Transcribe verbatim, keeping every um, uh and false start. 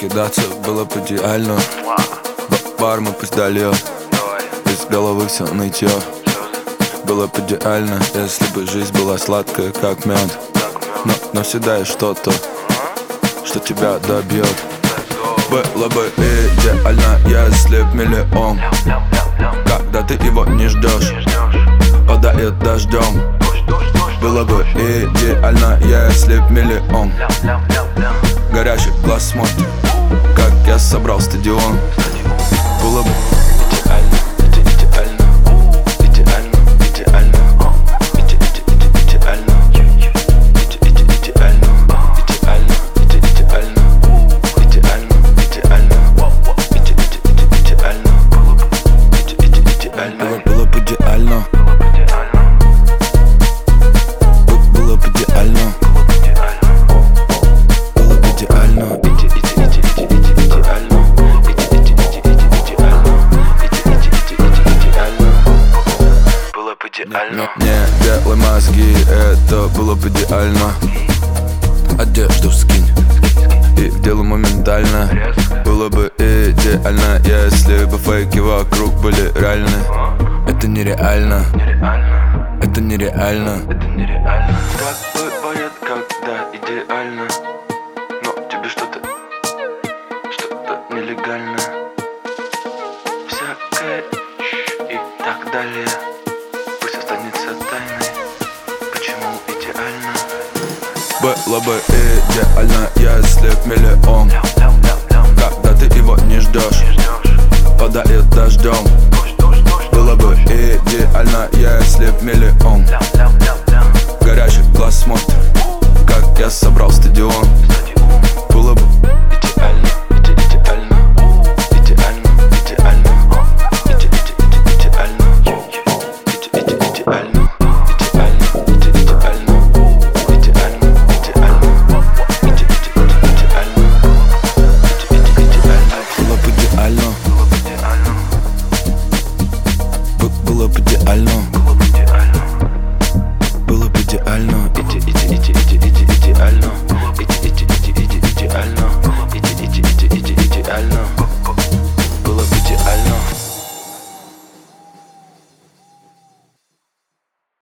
покидаться было бы идеально. Бар мы пусть дольет, из головы все нытье. Было бы идеально, если бы жизнь была сладкая, как мед. Но, но всегда есть что-то, что тебя добьет. Было бы идеально, если б миллион, когда ты его не ждешь, падает дождем. Было бы идеально, если б миллион горящих глаз смотрит, как я собрал стадион. Было бы идеально, идеально, идеально, идеально, идеально, идеально, идеально, идеально, идеально, идеально. Было бы идеально. Было бы идеально. Было бы идеально. Не, не делай мозги, это было бы идеально. Одежду скинь и делай моментально. Было бы идеально, если бы фейки вокруг были реальны. Это нереально, это нереально. Так бывает, когда идеально, но тебе что-то, что-то нелегально. Всякое и так далее. Пусть останется тайной, почему идеально. Было бы идеально, если б миллион, когда ты его не ждешь, падает дождем. Было бы идеально, если б миллион горящих глаз смотрит, как я собрал стадион.